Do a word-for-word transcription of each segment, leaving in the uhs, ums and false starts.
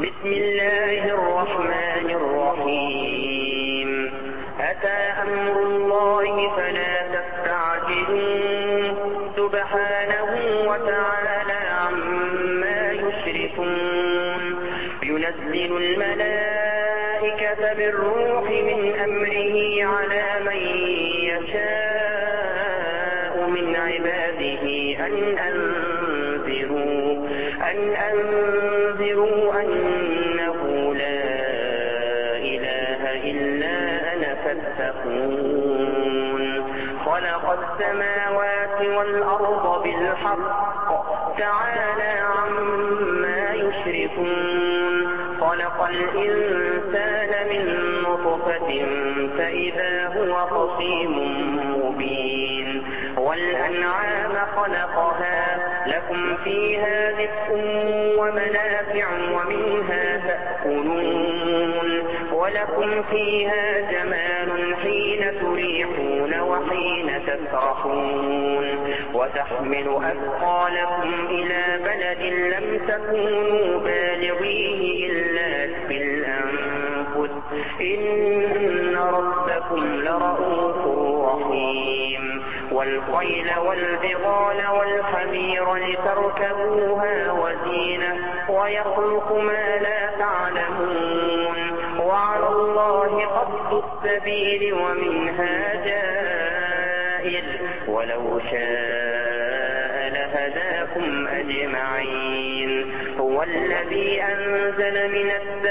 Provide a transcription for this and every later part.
بسم الله الرحمن الرحيم أتى أمر الله فلا تستعجلوه سبحانه وتعالى عما يشركون ينزل الملائكة بالروح من أمره على من يشاء من عباده أن أنذروا أن أنذروا أنه لا إله إلا أنا فاتقون خلق السماوات والأرض بالحق تعالى عما يشركون خلق الإنسان من نطفة فإذا هو خصيم مبين والأنعام خلقها لكم فيها دفء ومنافع ومنها تأكلون ولكم فيها جمال حين تريحون وحين تسرحون وتحمل أثقالكم إلى بلد لم تكونوا بالغيه إلا بالأنفس إن ربكم لرؤوف رحيم والخيل والبغال والحمير لتركبوها وزينة ويخلق ما لا تعلمون وعلى الله قصد السبيل ومنها جائر ولو شاء لهداكم أجمعين هو الذي أنزل من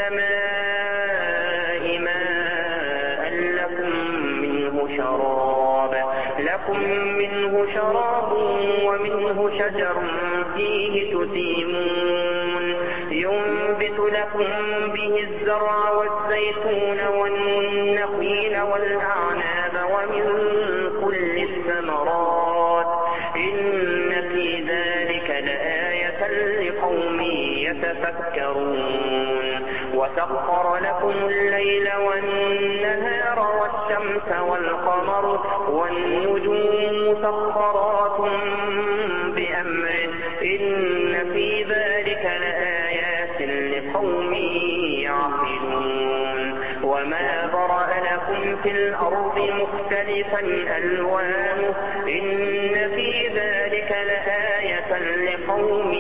السماء ماء لكم منه شراب لكم منه شراب ومنه شجر فيه تسيمون ينبت لكم به الزرع والزيتون والنخيل والأعناب ومن كل الثمرات إن في ذلك لآية لقوم يتفكرون وسخر لكم الليل والنهار والشمس والقمر والنجوم مسخرات بأمره إن في ذلك لآيات لقوم يعقلون وما برأ لكم في الأرض مختلفا ألوانه إن في ذلك لآية لقوم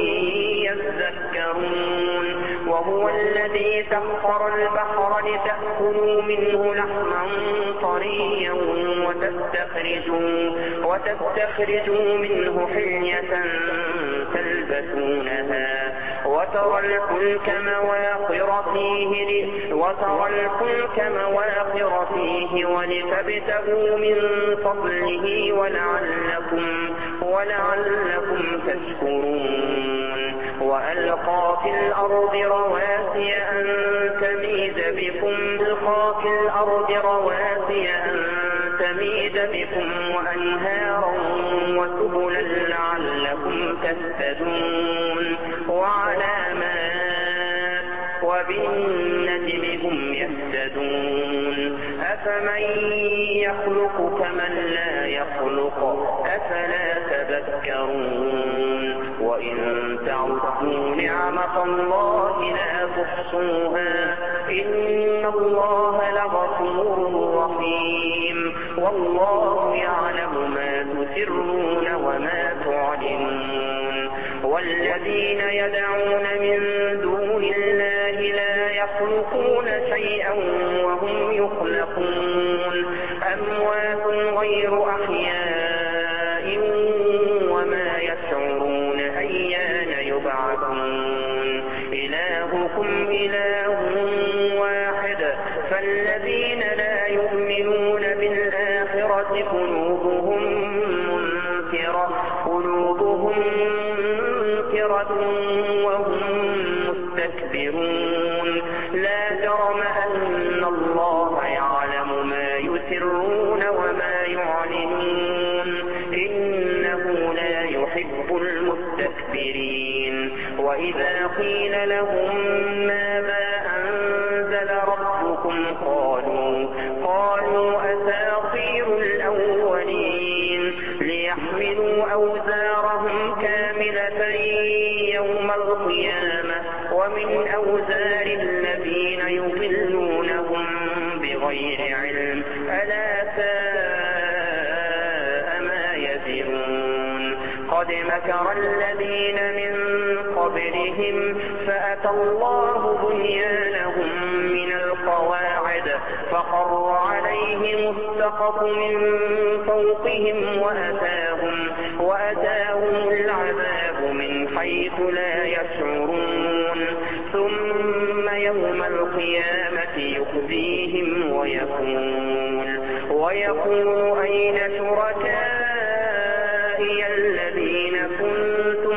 يذكرون وهو الذي سخر البحر لتأكلوا منه لحما طريا وتستخرجوا, وتستخرجوا منه حلية تلبسونها وترى الفلك مواخر فيه وترى الفلك مواخر فيه ولتبتغوا من فضله ولعلكم ولعلكم تشكرون وألقى في الأرض رواسي أن تميد بكم ألقى في الأرض رواسي أن تميد بكم وأنهارا وسبلا لعلكم تهتدون وعلامات وبالنجم هم يهتدون أفمن يخلق كمن لا يخلق أفلا تذكرون وإن تعدوا نعمة الله لا تحصوها إن الله لغفور رحيم والله يعلم ما تسرون وما تعلنون والذين يدعون من دون الله لا يخلقون شيئا وهم يخلقون أموات غير أحياء وما يشعرون أيان يبعثون إلهكم إله واحد فالذين لا يؤمنون بالآخرة قلوبهم منكرة قلوبهم منكرة وهم مستكبرون لا جرم أن الله يعلم ما يسرون وما يعلنون إنه لا يحب المستكبرين وإذا قيل لهم ماذا أنزل ربكم قالوا قالوا أساطير الأولين ليحملوا أوزارهم كاملة يوم القيامة ومن أوزار الذين يضلونهم بغير علم ألا ساء ما يزرون قد مكر الذين من قبلهم فأتى الله بنيانهم من القواعد فخر عليهم السقف من فوقهم وأتاهم, وأتاهم العذاب من حيث لا يشعرون ثم يوم القيامة يخزيهم ويقول, ويقول أين شركائي الذين كنتم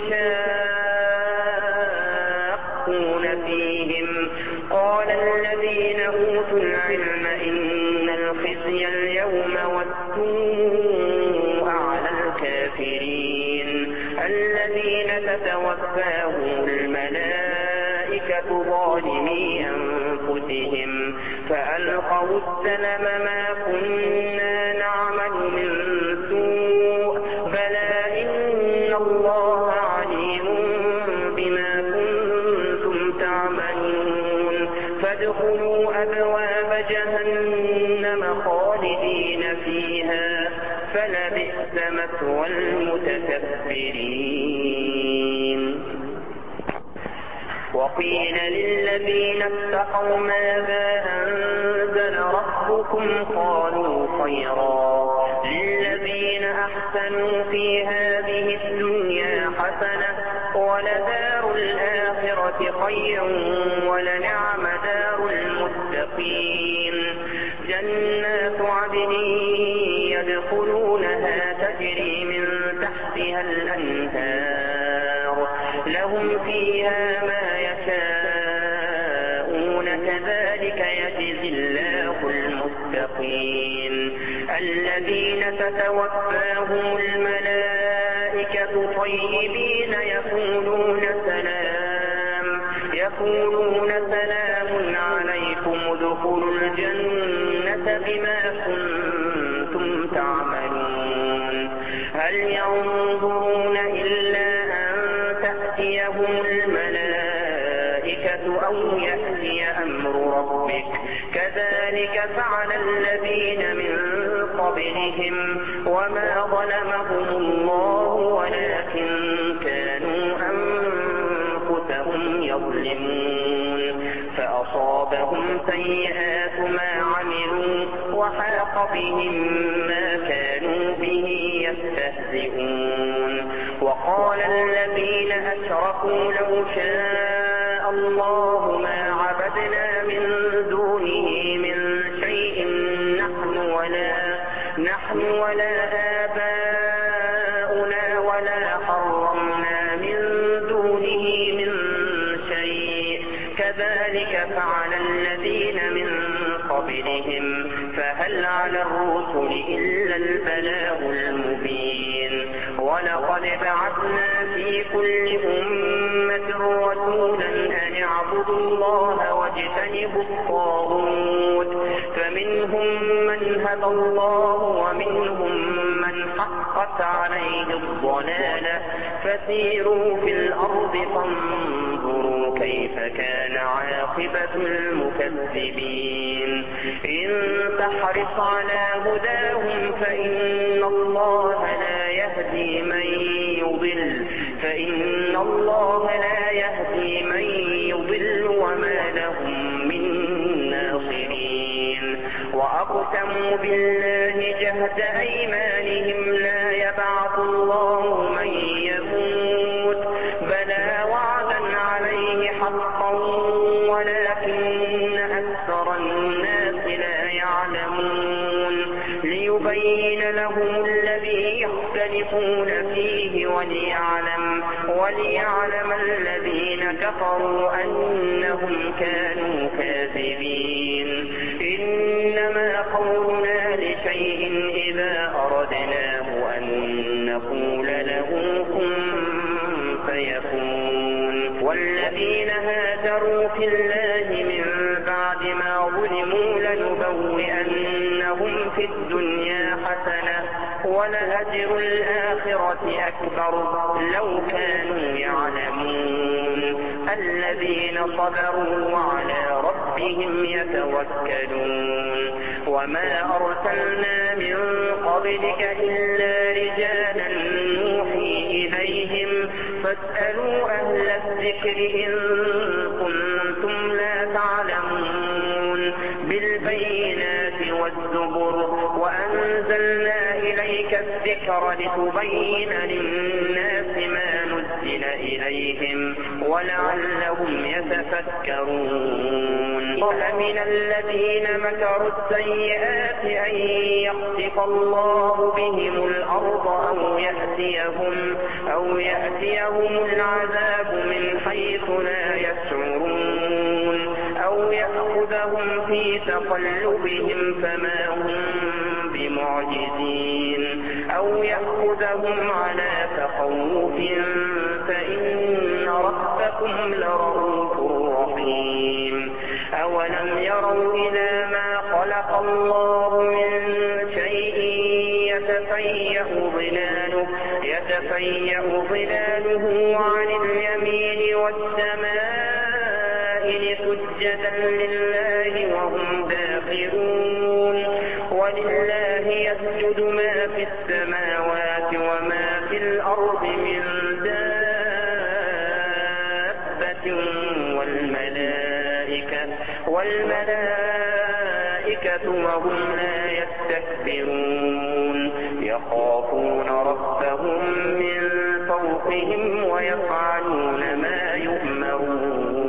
تشاقون فيهم قال الذين أوتوا العلم إن الخزي اليوم والسوء على الكافرين الذين تتوفاهم الملائكة ظالمي أنفسهم فألقوا السلم ما كنا نعمل من سوء بلى إن الله عليم بما كنتم تعملون فادخلوا أبواب جهنم خالدين فيها فلبئس مثوى المتكبرين. وقيل للذين اتقوا ماذا أنزل ربكم قالوا خيرا للذين أحسنوا في هذه الدنيا حسنة ولدار الآخرة خير ولنعم دار المتقين جنات عدن يدخلونها تجري من تحتها الأنهار لهم فيها ما يشاءون كذلك يجزي الله المتقين الذين تتوفاهم الملائكة طيبين يقولون سلام يقولون سلام عليكم ادخلوا الجنة بما كنتم تعملون هل ينظرون إلا أن تأتيهم الملائكة أو يأتي أمر ربك كذلك فعل الذين من قبلهم وما ظلمهم الله ولكن كانوا أنفسهم يظلمون فأصابهم سيئات ما عملوا وحاق بهم ما كانوا به يستهزئون وقال الذين أشركوا لو شاء الله ما عبدنا من دونه من شيء نحن ولا نحن ولا آباؤنا ولا حرمنا من دونه من شيء كذلك فعل الذين من قبلهم فهل على الرسل إلا البلاغ المبين ولقد بعثنا في كل أمة رسولا أن اعبدوا الله واجتنبوا الطاغوت فمنهم من هدى الله ومنهم من حقت عليه الضلالة فسيروا في الأرض فانظروا كيف كان عاقبة المكذبين إن تحرص على هداهم فإن الله لا يهدي من يضل فإن الله لا يهدي من يضل وما لهم من ناصرين وأقسموا بالله جهد أيمانهم لا يبعث الله من يموت بلى وعدا عليه حقا ولكن أكثر الناس لا يعلمون ليبين لهم الذي يختلفون فيه وليعلم, وليعلم الذين كفروا أنهم كانوا كاذبين إنما قولنا لشيء إذا أردناه أن نقول له كن فيكون والذين هاجروا في الله من بعد ما ظلموا لنبوئنهم في الدنيا حسنة ولأجر الآخرة أكبر لو كانوا يعلمون الذين صبروا وعلى ربهم يتوكلون وما أرسلنا من قبلك إلا رجالا نوحي إليهم فاسألوا أهل الذكر إن كنتم لا تعلمون بالبينات والزبر وأنزلنا إليك الذكر لتبين للناس ما نزل إليهم ولعلهم يتفكرون ومن الذين مكروا السيئات أن يخسف الله بهم الأرض أو يأتيهم, أو يأتيهم العذاب من حيث لا يشعرون أو يأخذهم في تقلبهم فما هم بمعجزين أو يأخذهم على تخوف فإن ربكم لرؤوف رحيم أولم يروا إلى ما خلق الله من شيء يتفيأ ظلاله, يتفيأ ظلاله عن اليمين والسماء سجدا لله وهم داخرون ولله يسجد ما في السماوات وما في الأرض من دابة والملائكة, والملائكة وهم لا يستكبرون يخافون ربهم من فوقهم ويفعلون ما يؤمرون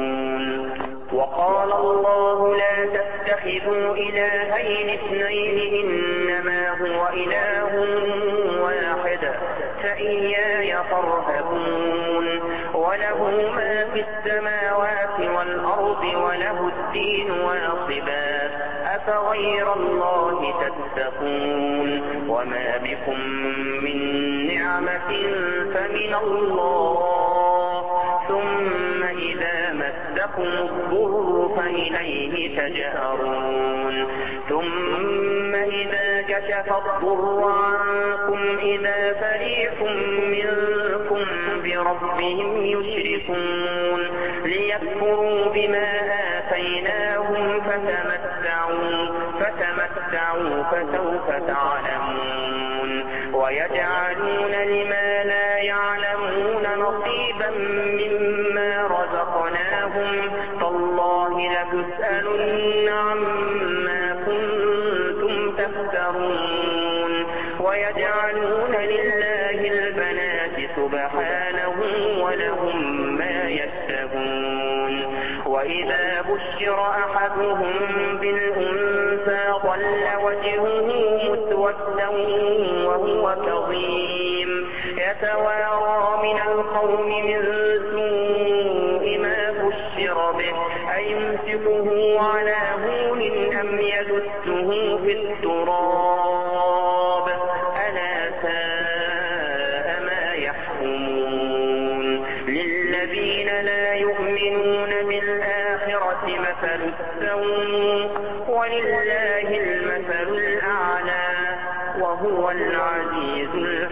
وقال الله لا تتخذوا إلهين اثنين إنما هو إله واحد فإياي فارهبون وله ما في السماوات والأرض وله الدين واصبا أفغير الله تتقون وما بكم من نعمة فمن الله ثم إذا مسكم الضر فإليه تجأرون ثم إذا كشف الضر عنكم إذا فريق منكم بربهم يشركون ليكفروا بما آتيناهم فتمتعوا, فتمتعوا فسوف تعلمون ويجعلون لما لا يعلمون نصيبا مما رزقناهم تالله لتسألن عما كنتم تفترون ويجعلون لله البنات سبحانه ولهم ما يشتهون وإذا بشر أحدهم بالأنثى ظل وجهه مسودا وهو كظيم يتوارى من القوم من سوء ما بشر به أيمسكه على هون أم يدسه في التراب ألا ساء ما يحكمون للذين لا يؤمنون بالآخرة مثل السوء ولله المثل الأعلى وهو العزيز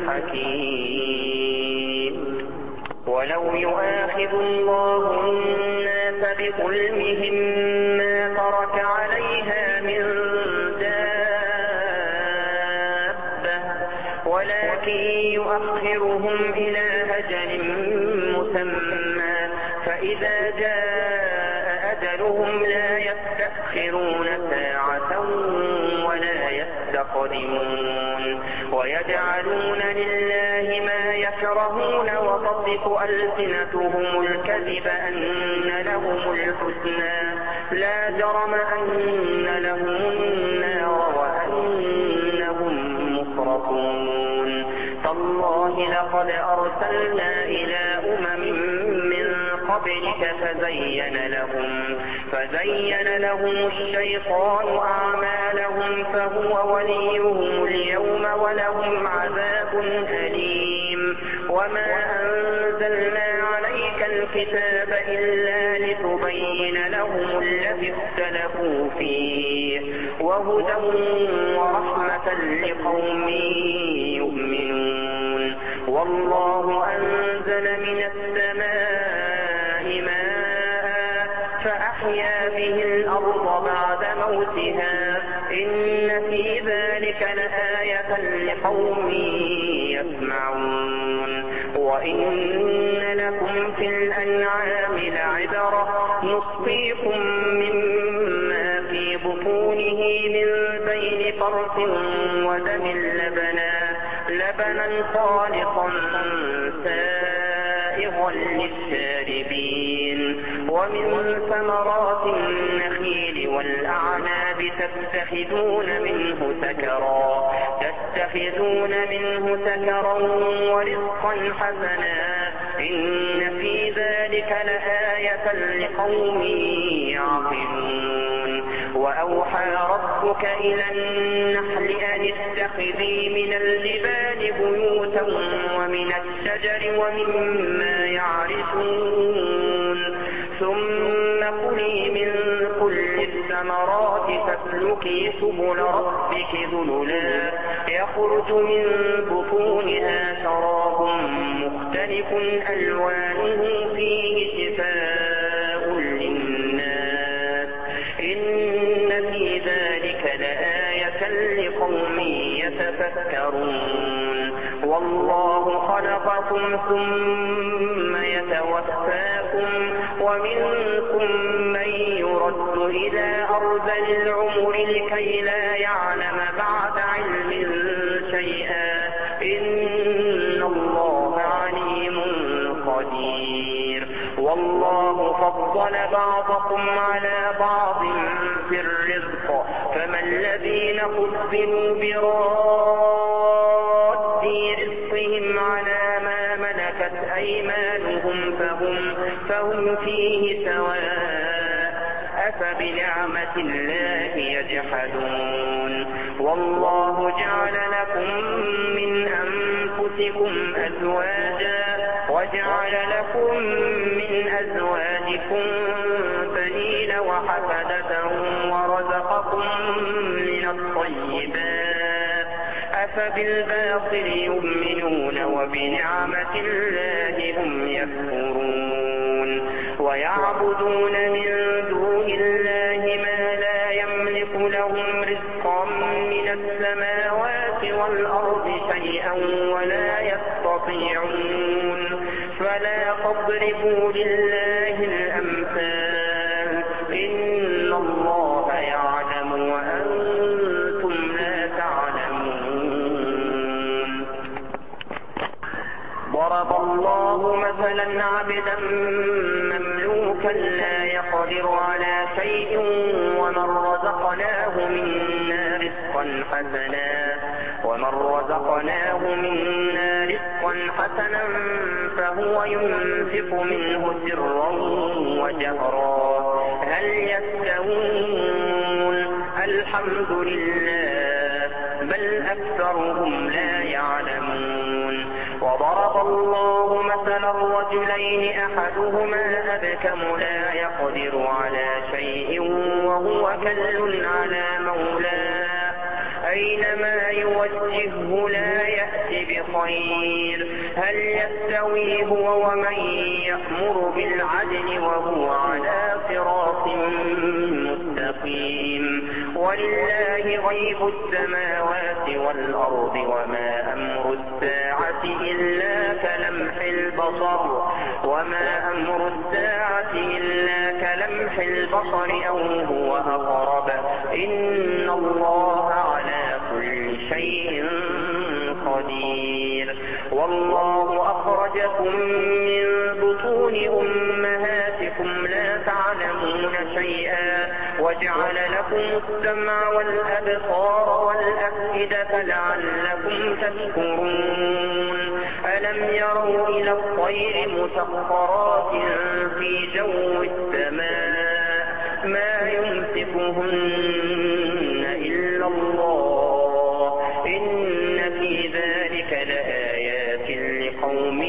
الحكيم ولو يؤاخذ الله الناس بظلمهم ما ترك عليها من دابة ولكن يؤخرهم إلى أجل مسمى فإذا جاء أجلهم لا يستأخرون ساعة ولا يستقدمون ويجعلون لله ما يكرهون وتصف ألسنتهم الكذب أن لهم الحسنى لا جرم أن لهم النار وأنهم مفرطون تالله لقد أرسلنا إلى أمم من قبلك فزين لهم, فزين لهم الشيطان أعمالهم فهو وليهم اليوم ولهم عذاب أليم وما أنزلنا عليك الكتاب إلا لتبين لهم الذي اختلفوا فيه وهدى ورحمة لقوم يؤمنون والله أنزل من السماء فأحيا به الأرض بعد موتها إن في ذلك لآية لقوم يسمعون وإن لكم في الأنعام لعبرة نسقيكم مما في بطونه من بين فرث ودم لبنا لبنا خالصا سائغا للشاربين ومن ثمرات النخيل والأعناب تتخذون منه سكرا تتخذون منه سكرا ورزقا حسنا إن في ذلك لآية لقوم يعقلون وأوحى ربك إلى النحل أن اتخذي من الجبال بيوتا ومن الشجر ومما يعرشون ثم كلي من كل الثمرات فاسلكي سبل ربك ذللا يخرج من بطونها شراب مختلف ألوانه فيه شفاء للناس إن في ذلك لآية لقوم يتفكرون والله خلقكم ثم يتوفاكم ومنكم من يرد إلى أرذل العمر لكي لا يعلم بعد علم شيئا إن الله عليم قدير والله فضل بعضكم على بعض في الرزق فما الذين فضلوا براد رزقهم على ما ملكت أيمانهم فهم, فهم فيه سواء أفبنعمة الله يجحدون والله جعل لكم من أنفسكم أزواجا وجعل لكم من أزواجكم بنين وحفدة ورزقكم من الطيبات أفبالباطل يؤمنون وبنعمة الله هم يكفرون ويعبدون من دون الله ما لا يملك لهم رزقا من السماوات والأرض شيئا ولا يستطيعون فلا تضربوا لله الأمثال إن الله يعلم وأنتم لا تعلمون ضرب الله مثلا عبدا مملوكا لا يقدر على شيء ومن رزقناه منا رزقا حسنا ومن رزقناه منا رزقا حسنا فهو ينفق منه سرا وجهرا هل يستوون الحمد لله بل أكثرهم لا يعلمون وضرب الله مثلا الرجلين أحدهما أبكم لا يقدر على شيء وهو كل على مولاه أينما يوجهه لا يأتي بخير هل يستوي هو ومن يأمر بالعدل وهو على صراط مستقيم ولله غيب السماوات والأرض وما أمر الساعة إلا كلمح البصر وما أمر الساعة إلا كلمح البصر أو هو أقرب إن الله على كل شيء قدير والله أخرجكم من بطون أمهاتكم لا تعلمون شيئا وجعل لكم السمع والأبصار والأفئدة لعلكم تشكرون ألم يروا إلى الطير مسخرات في جو السماء ما يمسكهن إلا الله إن في ذلك لآيات لقوم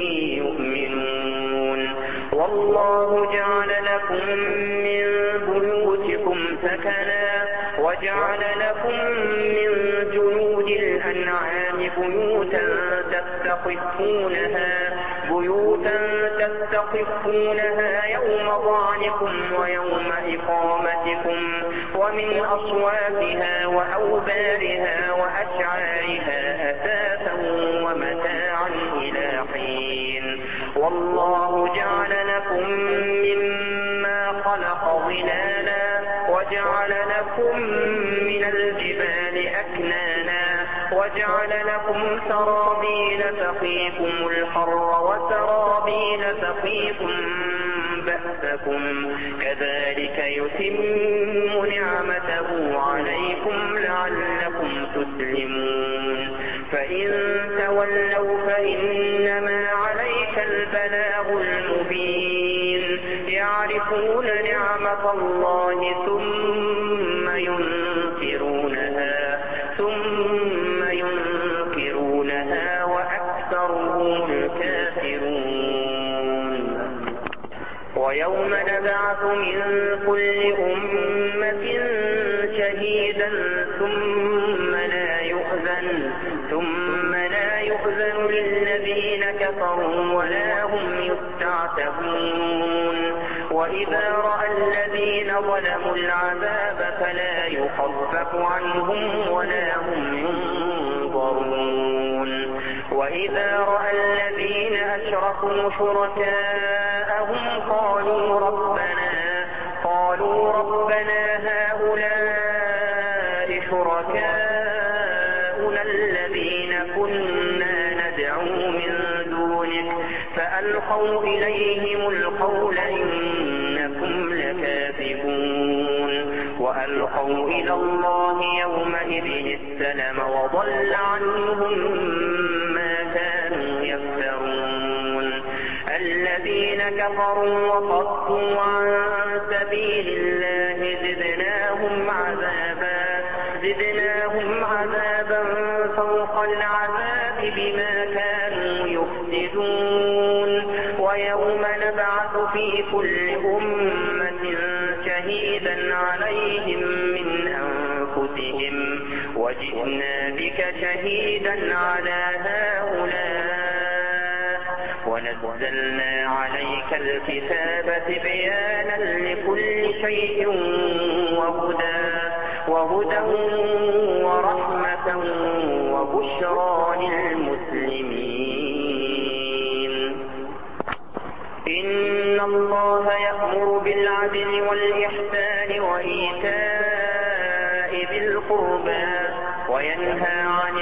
يؤمنون والله جعل لكم من بيوتكم سكنا وجعل لكم من جلود الأنعام بيوتا تستخفونها بيوتا تستخفونها يوم ظعنكم ويوم إقامتكم ومن أصواتها وأوبارها وأشعارها أثاثا ومتاعا إلى حين والله جعل لكم مما خلق ظلالا وجعل لكم من الجبال أكنانا وجعل لكم سرابيل تقيكم الحر وسرابيل تقيكم بأسكم كذلك يتم نعمته عليكم لعلكم تسلمون فإن تولوا فإنما عليك البلاغ المبين يعرفون نعمة الله ثم ينكرونها ثم ينكرونها وأكثرهم الكافرون ويوم نبعث من كل أمة شهيدا ثم لا يؤذن ثم لا يؤذن للذين كفروا ولا هم يستعتبون وإذا رأى الذين ظلموا العذاب فلا يخفف عنهم ولا هم ينظرون وإذا رأى الذين أشركوا شركاءهم قالوا ربنا قالوا ربنا هؤلاء شركاؤنا الذين كنا ندعو من دونك فألقوا إليهم القول إنكم لكاذبون وألقوا إلى الله يومئذ السلم وضل عنهم ما كانوا يفترون الذين كفروا وصدوا عن سبيل الله زدناهم عذابا زدناهم عذابا فوق العذاب بما كانوا يفسدون ويوم نبعث في كل أمة شهيدا عليهم من أنفسهم وجئنا بك شهيدا على هؤلاء ونزلنا عليك الكتاب بيانا لكل شيء وهدى وهدى ورحمة وبشرى للمسلمين إن الله يأمر بالعدل والإحسان وإيتاء ذي القربى وينهى عن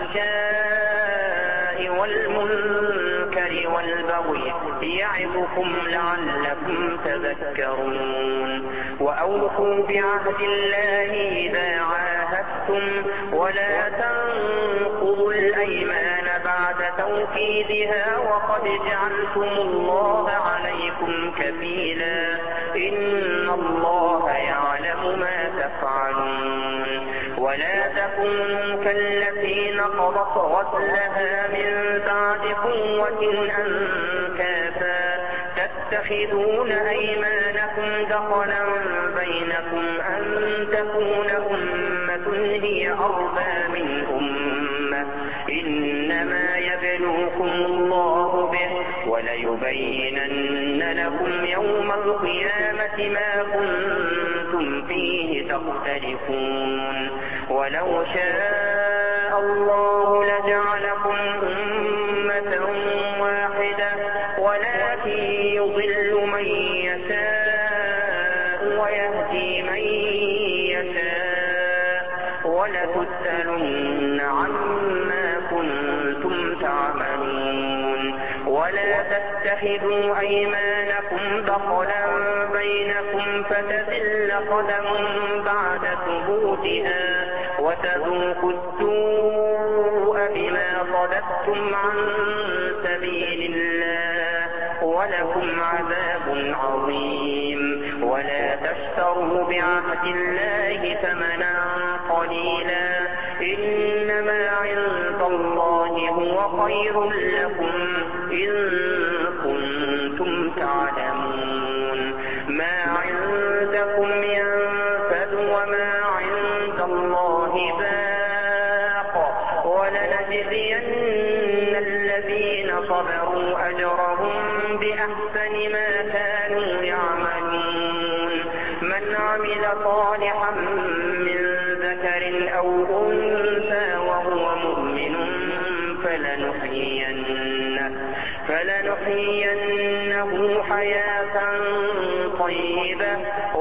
الفحشاء والمنكر والبغي يعظكم لعلكم تذكرون وأوفوا بعهد الله إذا عاهدتم ولا تنقضوا الأيمان بعد توكيدها وقد جعلتم الله عليكم كفيلا إن الله يعلم ما تفعلون ولا تكونوا كالتي نقضت غزلها من بعد قوة أنكاثا تتخذون أيمانكم دخلا بينكم أن تكون أمة هي أربى من أمة إنما يبلوكم الله به وليبينن لكم يوم القيامة ما كنتم فيه تختلفون ولو شاء الله لجعلكم أمة واحدة ولكن يضل من يشاء ويهدي من يشاء ولتسألن عما كنتم تعملون ولا تتخذوا أيمانكم دخلا بينكم فتزل قدم بعد ثبوتها وتذوقوا السوء بما صددتم عن سبيل الله ولكم عذاب عظيم ولا تشتروا بعهد الله ثمنا قليلا إنما عند الله هو خير لكم إن كنتم تعلمون ما عندكم ينفد وما عند الله باق ولنجزين الذين صبروا أجرهم بأحسن ما كانوا يعملون من عمل صالحا من ذكر أو أنثى وهو مؤمن فلنحيينه, فلنحيينه حياة طيبة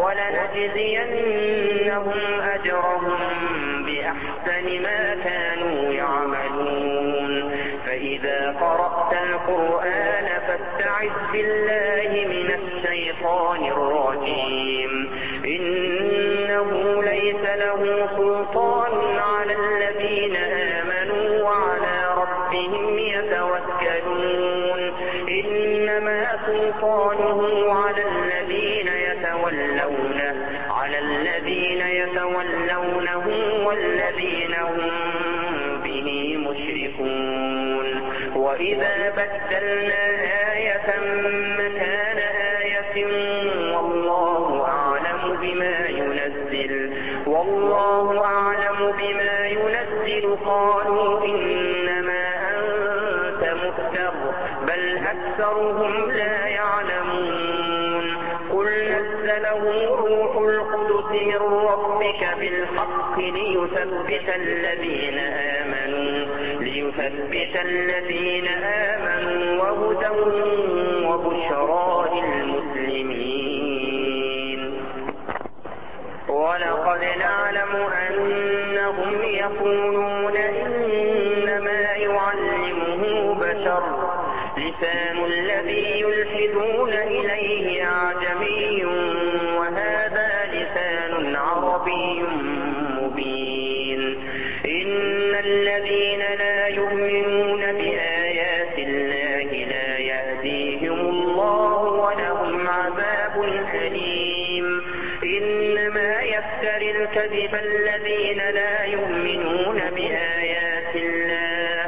ولنجزينهم أجرهم بأحسن ما كانوا يعملون فإذا قرأت القرآن فاستعذ بالله من الشيطان الرجيم إنه ليس له سلطان على الذين آمنوا وعلى ربهم يتوكلون إنما سلطانه على الذين يتولونه على الذين يتولونه والذين هم به مشركون وإذا بدلنا آية مكان آية والله أعلم بما ينزل والله أعلم بما ينزل قالوا إنما أنت مفتر بل أكثرهم لا يعلمون قل نزله روح القدس من ربك بالحق ليثبت الذين آمنوا ليثبت الذين آمنوا وهدى وبشرى للمسلمين ولقد نعلم أنهم يقولون إنما يعلمه بشر لسان الذي يلحدون إليه أعجمي وهذا لسان عربي مبين إن الذين لا يؤمنون بآيات الله لا يهديهم الله ولهم عذاب أليم إنما يفتري الكذب الذين لا يؤمنون بآيات الله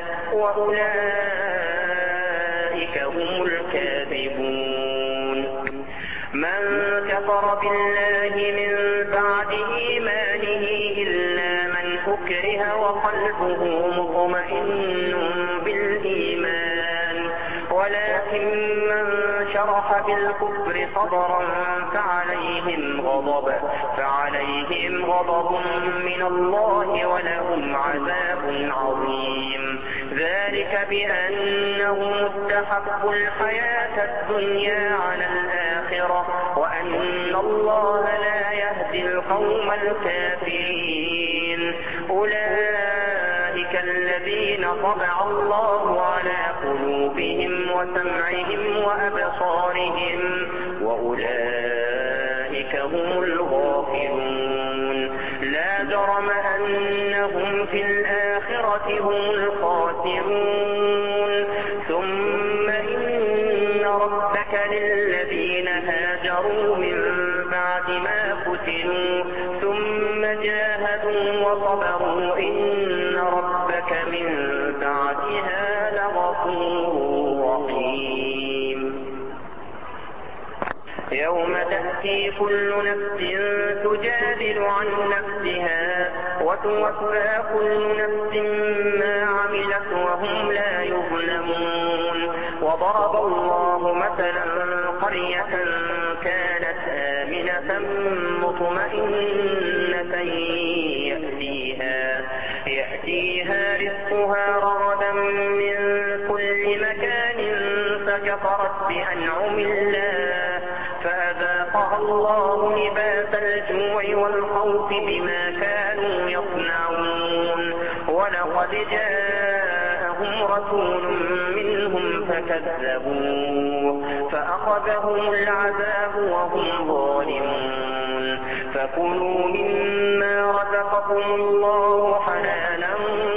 وأولئك هم الكاذبون من كفر بالله من بعد إيمانه إلا من أكره وقلبه مطمئن بالإيمان ولكن من شرح بالكفر صدرا فعليهم غضب فعليهم غضب من الله ولهم عذاب عظيم ذلك بأنهم استحبوا الحياة الدنيا على الآخرة وأن الله لا يهدي القوم الكافرين أولئك الذين طبع الله على قلوبهم وسمعهم وأبصارهم وأولئك هم الغافلون لا جرم أنهم في الآخرة هم الخاسرون ثم إن ربك للذين هاجروا من بعد ما فتنوا ثم جاهدوا وصبروا إن ربك من بعدها لغفور رحيم يوم تأتي كل نفس تجادل عن نفسها وتوفى كل نفس ما عملت وهم لا يظلمون وضرب الله مثلا قرية كانت آمنة مطمئنة يأتيها, يأتيها رزقها رغدا من كل مكان فكفرت بأنعم الله فأذاقها الله لباس الجوع والخوف بما كانوا يصنعون ولقد جاءهم رسول منهم فكذبوه فأخذهم العذاب وهم ظالمون فكلوا مما رزقكم الله حلالا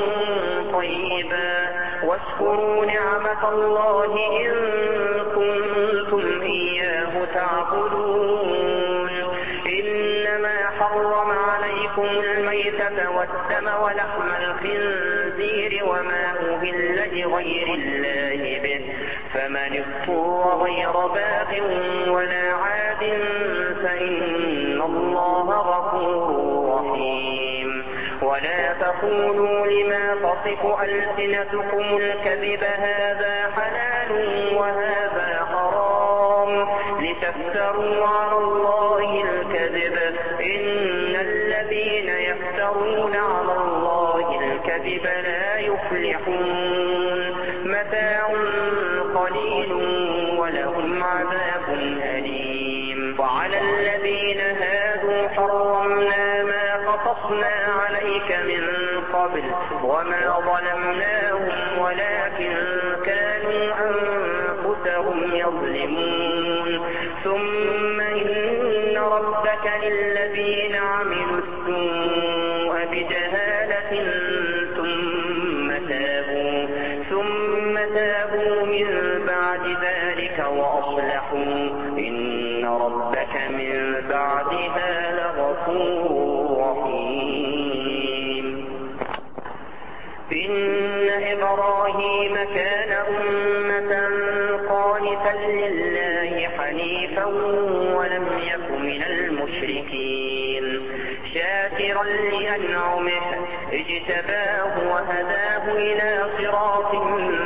طيبا واشكروا نعمة الله إن كنتم إياه تعبدون إنما حرم عليكم الميتة والدم ولحم الخنزير وما أهل لغير الله به فمن اضطر غير باغ ولا عاد فإن الله غفور رحيم ولا تقولوا لما تصف ألسنتكم الكذب هذا حلال وهذا حرام لتفتروا على الله الكذب إن الذين يفترون على الله الكذب لا يفلحون متاع قليل ولهم عذاب أليم وعلى الذين هادوا حرمنا ما قصصنا عليك من قبل وما ظلمناهم ولكن كانوا أنفسهم يظلمون ثم إن ربك للذين عملوا السوء بجهالة ثم تابوا ثم تابوا من بعد ذلك وأصلحوا إن ربك من بعدها لغفور رحيم إن إبراهيم كان أمة قانتا لله حنيفا ولم يك من المشركين شاكرا لأنعمه اجتباه وهداه إلى صراط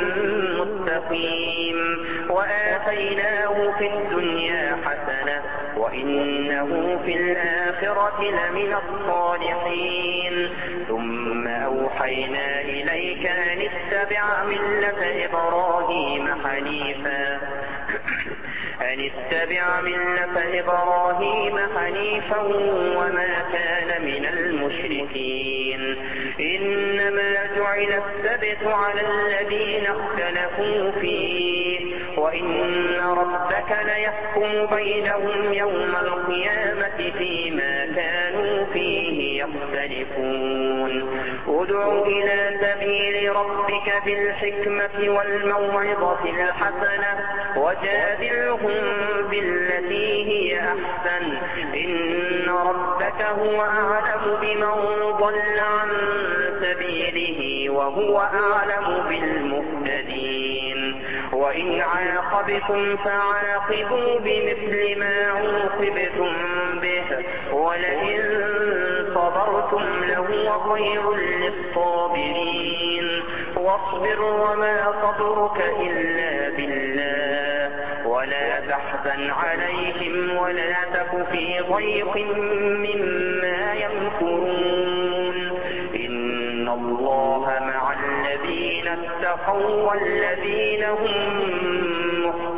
مستقيم وآتيناه في الدنيا حسنة وإنه في الآخرة لمن الصالحين ثم أوحينا إليك أن اتبع ملة إبراهيم حنيفا أن اتبع ملة إبراهيم حنيفا وما كان من المشركين إنما جعل السبت على الذين اختلفوا فيه وإن ربك ليحكم بينهم يوم القيامة فيما كانوا فيه يختلفون ادع إلى سبيل ربك بالحكمة والموعظة الحسنة وجادلهم بالتي هي أحسن إن ربك هو أعلم بمن ضل عن سبيله وهو أعلم بالمهتدين وإن عاقبتم فعاقبوا بمثل ما عوقبتم به ولئن صبرتم لهو خير للصابرين واصبر وما صبرك إلا بالله ولا تحزن عليهم ولا تك في ضيق مما يمكرون إن الله مع الذين اتقوا والذين هم محسنون